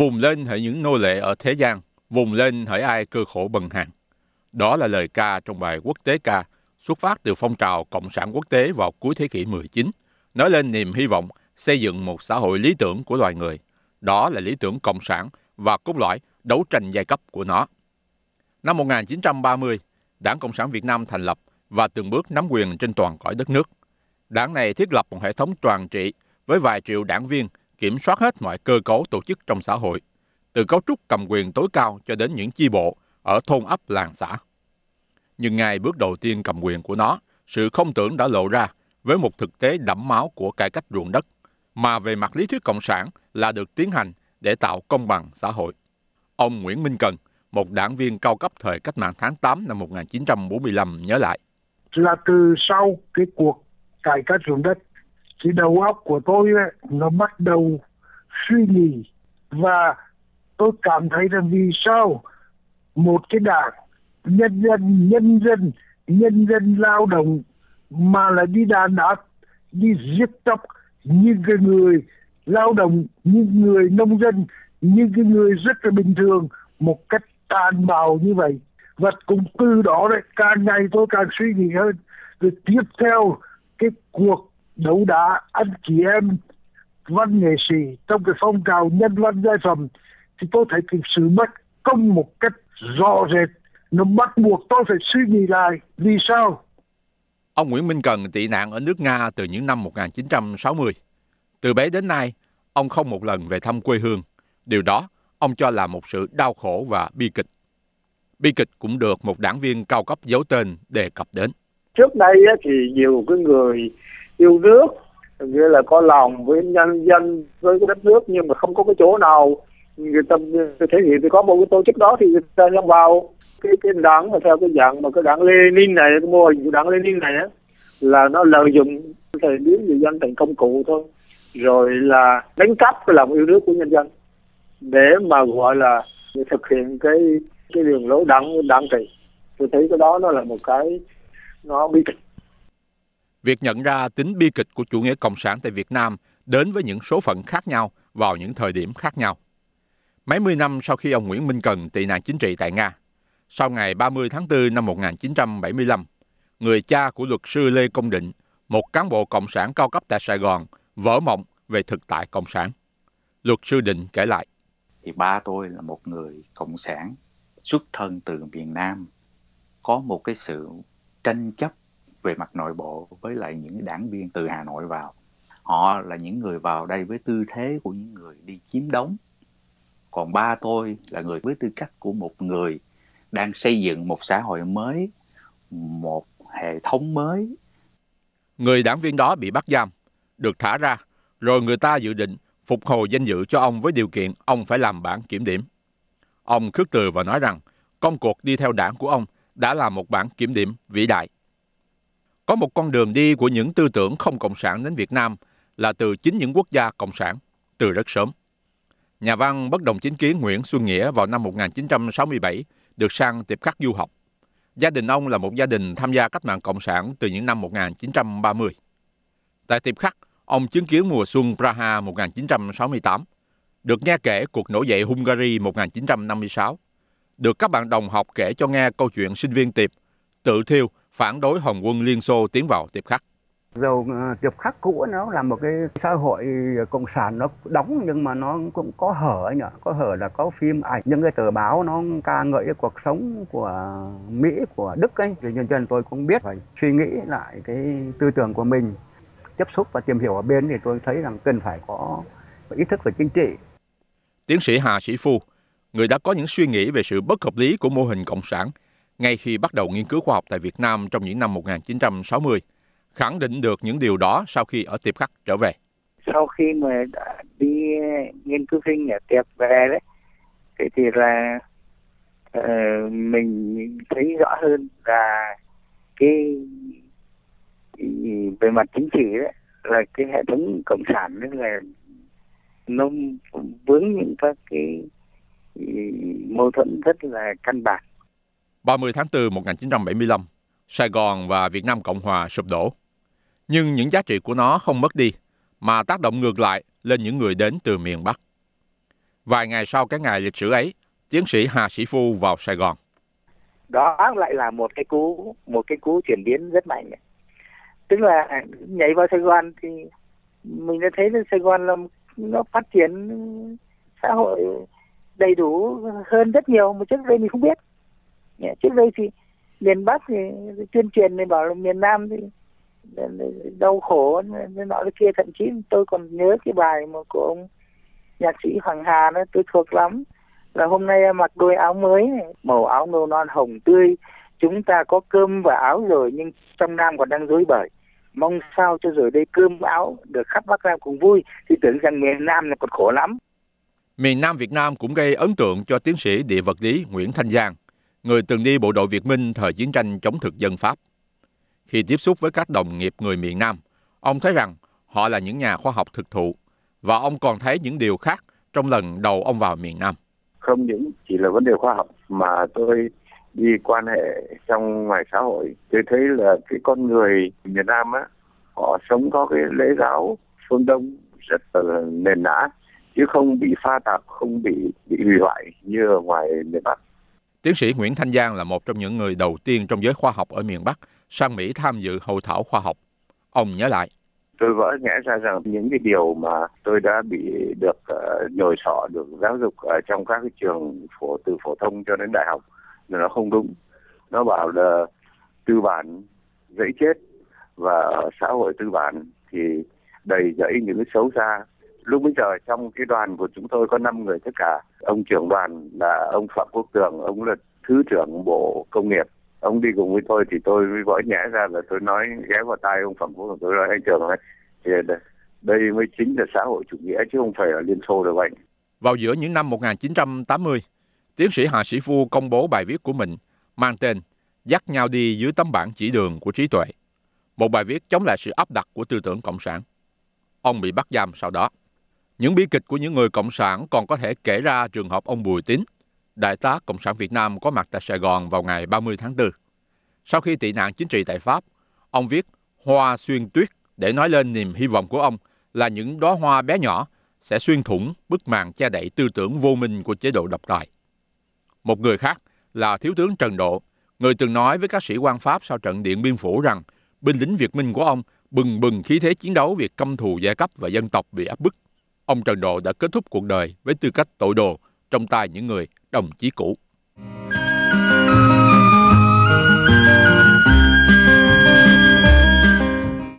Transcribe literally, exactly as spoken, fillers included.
Vùng lên hỡi những nô lệ ở thế gian, vùng lên hỡi ai cơ khổ bần hàn. Đó là lời ca trong bài quốc tế ca xuất phát từ phong trào Cộng sản quốc tế vào cuối thế kỷ mười chín, nói lên niềm hy vọng xây dựng một xã hội lý tưởng của loài người. Đó là lý tưởng cộng sản và cốt lõi đấu tranh giai cấp của nó. Năm một nghìn chín trăm ba mươi, Đảng Cộng sản Việt Nam thành lập và từng bước nắm quyền trên toàn cõi đất nước. Đảng này thiết lập một hệ thống toàn trị với vài triệu đảng viên kiểm soát hết mọi cơ cấu tổ chức trong xã hội, từ cấu trúc cầm quyền tối cao cho đến những chi bộ ở thôn ấp làng xã. Nhưng ngay bước đầu tiên cầm quyền của nó, sự không tưởng đã lộ ra với một thực tế đẫm máu của cải cách ruộng đất, mà về mặt lý thuyết cộng sản là được tiến hành để tạo công bằng xã hội. Ông Nguyễn Minh Cần, một đảng viên cao cấp thời cách mạng tháng tám năm một nghìn chín trăm bốn mươi lăm nhớ lại. Là từ sau cái cuộc cải cách ruộng đất, thì đầu óc của tôi ấy, nó bắt đầu suy nghĩ, và tôi cảm thấy rằng vì sao một cái đảng nhân dân, nhân dân, nhân dân lao động mà lại đi đàn áp, đi giết chóc những cái người lao động, những người nông dân, những cái người rất là bình thường một cách tàn bạo như vậy. Và cũng từ đó đấy, càng ngày tôi càng suy nghĩ hơn. Rồi tiếp theo cái cuộc đấu đá anh chị em văn nghệ sĩ trong cái phong trào nhân văn giai phẩm, thì tôi thấy cái sự bất công một cách rõ rệt, nó bắt buộc tôi phải suy nghĩ lại vì sao. Ông Nguyễn Minh Cần tị nạn ở nước Nga từ những năm một nghìn chín trăm sáu mươi. Từ bé đến nay, ông không một lần về thăm quê hương. Điều đó ông cho là một sự đau khổ và bi kịch. Bi kịch cũng được một đảng viên cao cấp giấu tên đề cập đến. Trước đây thì nhiều cái người yêu nước, nghĩa là có lòng với nhân dân, với cái đất nước, nhưng mà không có cái chỗ nào người ta thể hiện. Thì có một cái tổ chức đó thì người ta nhắm vào cái cái đảng mà theo cái dạng mà cái đảng Lenin này, cái mô hình của đảng Lenin này á, là nó lợi dụng thời biến người dân thành công cụ thôi, rồi là đánh cắp cái lòng yêu nước của nhân dân để mà gọi là thực hiện cái cái đường lối đảng đảng trị. Tôi thấy cái đó nó là một cái nó bi kịch. Việc nhận ra tính bi kịch của chủ nghĩa cộng sản tại Việt Nam đến với những số phận khác nhau vào những thời điểm khác nhau. Mấy mươi năm sau khi ông Nguyễn Minh Cần tị nạn chính trị tại Nga, sau ngày ba mươi tháng tư năm một nghìn chín trăm bảy mươi lăm, người cha của luật sư Lê Công Định, một cán bộ cộng sản cao cấp tại Sài Gòn, vỡ mộng về thực tại cộng sản. Luật sư Định kể lại. Thì ba tôi là một người cộng sản xuất thân từ miền Nam, có một cái sự tranh chấp về mặt nội bộ với lại những đảng viên từ Hà Nội vào. Họ là những người vào đây với tư thế của những người đi chiếm đóng. Còn ba tôi là người với tư cách của một người đang xây dựng một xã hội mới, một hệ thống mới. Người đảng viên đó bị bắt giam, được thả ra, rồi người ta dự định phục hồi danh dự cho ông với điều kiện ông phải làm bản kiểm điểm. Ông khước từ và nói rằng công cuộc đi theo đảng của ông đã là một bản kiểm điểm vĩ đại. Có một con đường đi của những tư tưởng không cộng sản đến Việt Nam là từ chính những quốc gia cộng sản, từ rất sớm. Nhà văn bất đồng chính kiến Nguyễn Xuân Nghĩa vào năm một nghìn chín trăm sáu mươi bảy được sang Tiệp Khắc du học. Gia đình ông là một gia đình tham gia cách mạng cộng sản từ những năm một nghìn chín trăm ba mươi. Tại Tiệp Khắc, ông chứng kiến mùa xuân Praha một nghìn chín trăm sáu mươi tám, được nghe kể cuộc nổi dậy Hungary một nghìn chín trăm năm mươi sáu, được các bạn đồng học kể cho nghe câu chuyện sinh viên Tiệp tự thiêu phản đối Hồng quân Liên Xô tiến vào Tiệp Khắc. Dầu Tiệp Khắc cũ nó là một cái xã hội cộng sản nó đóng, nhưng mà nó cũng có hở ấy nhỉ, có hở là có phim ảnh, những cái tờ báo nó ca ngợi cái cuộc sống của Mỹ, của Đức ấy, thì nhân dân tôi cũng biết phải suy nghĩ lại cái tư tưởng của mình, tiếp xúc và tìm hiểu ở bên, thì tôi thấy rằng cần phải có ý thức về chính trị. Tiến sĩ Hà Sĩ Phu, người đã có những suy nghĩ về sự bất hợp lý của mô hình cộng sản ngay khi bắt đầu nghiên cứu khoa học tại Việt Nam trong những năm một nghìn chín trăm sáu mươi, khẳng định được những điều đó sau khi ở Tiệp Khắc trở về. Sau khi mà đã đi nghiên cứu sinh ở Tiệp về đấy, thì, thì là uh, mình thấy rõ hơn là cái về mặt chính trị đấy, là cái hệ thống cộng sản đấy là nó vướng những các cái mâu thuẫn rất là căn bản. ba mươi tháng tư một nghìn chín trăm bảy mươi lăm, Sài Gòn và Việt Nam Cộng Hòa sụp đổ. Nhưng những giá trị của nó không mất đi, mà tác động ngược lại lên những người đến từ miền Bắc. Vài ngày sau cái ngày lịch sử ấy, tiến sĩ Hà Sĩ Phu vào Sài Gòn. Đó lại là một cái cú một cái cú chuyển biến rất mạnh. Tức là nhảy vào Sài Gòn thì mình đã thấy là Sài Gòn là nó phát triển xã hội đầy đủ hơn rất nhiều mà trước đây mình không biết. Trước đây thì miền Bắc thì tuyên truyền này bảo là miền Nam thì đau khổ nên nọ kia, thậm chí tôi còn nhớ cái bài mà của ông nhạc sĩ Hoàng Hà đó, tôi thuộc lắm, là hôm nay mặc đôi áo mới này, màu áo nâu non hồng tươi, chúng ta có cơm và áo rồi nhưng trong Nam còn đang rối bời, mong sao cho rồi đây cơm áo được khắp Bắc Nam cùng vui, thì tưởng rằng miền Nam là còn khổ lắm. Miền Nam Việt Nam cũng gây ấn tượng cho tiến sĩ địa vật lý Nguyễn Thanh Giang, người từng đi bộ đội Việt Minh thời chiến tranh chống thực dân Pháp. Khi tiếp xúc với các đồng nghiệp người miền Nam, ông thấy rằng họ là những nhà khoa học thực thụ, và ông còn thấy những điều khác trong lần đầu ông vào miền Nam. Không những chỉ là vấn đề khoa học mà tôi đi quan hệ trong ngoài xã hội, tôi thấy là cái con người miền Nam á, họ sống có cái lễ giáo phương Đông rất là nền nã, chứ không bị pha tạp, không bị bị hủy hoại như ở ngoài miền Bắc. Tiến sĩ Nguyễn Thanh Giang là một trong những người đầu tiên trong giới khoa học ở miền Bắc sang Mỹ tham dự hội thảo khoa học. Ông nhớ lại. Tôi vỡ nhẽ ra rằng những cái điều mà tôi đã bị được uh, nhồi sọ, được giáo dục ở trong các cái trường phổ từ phổ thông cho đến đại học là nó không đúng. Nó bảo là tư bản dễ chết, và ở xã hội tư bản thì đầy dẫy những cái xấu xa. Lúc bây giờ trong cái đoàn của chúng tôi có năm người tất cả. Ông trưởng đoàn là ông Phạm Quốc Tường, ông là Thứ trưởng Bộ Công nghiệp. Ông đi cùng với tôi thì tôi mới vỡ nhẽ ra là tôi nói ghé vào tai ông Phạm Quốc Tường, tôi nói anh trưởng ơi, thì đây mới chính là xã hội chủ nghĩa chứ không phải ở Liên Xô đâu anh. Vào giữa những năm một nghìn chín trăm tám mươi, tiến sĩ Hà Sĩ Phu công bố bài viết của mình mang tên Dắt nhau đi dưới tấm bảng chỉ đường của trí tuệ, một bài viết chống lại sự áp đặt của tư tưởng cộng sản. Ông bị bắt giam sau đó. Những bi kịch của những người cộng sản còn có thể kể ra trường hợp ông Bùi Tín, đại tá Cộng sản Việt Nam có mặt tại Sài Gòn vào ngày ba mươi tháng tư. Sau khi tị nạn chính trị tại Pháp, ông viết Hoa xuyên tuyết để nói lên niềm hy vọng của ông là những đóa hoa bé nhỏ sẽ xuyên thủng bức màn che đậy tư tưởng vô minh của chế độ độc tài. Một người khác là Thiếu tướng Trần Độ, người từng nói với các sĩ quan Pháp sau trận Điện Biên Phủ rằng binh lính Việt Minh của ông bừng bừng khí thế chiến đấu việc căm thù giai cấp và dân tộc bị áp bức. Ông Trần Độ đã kết thúc cuộc đời với tư cách tội đồ trong tay những người đồng chí cũ.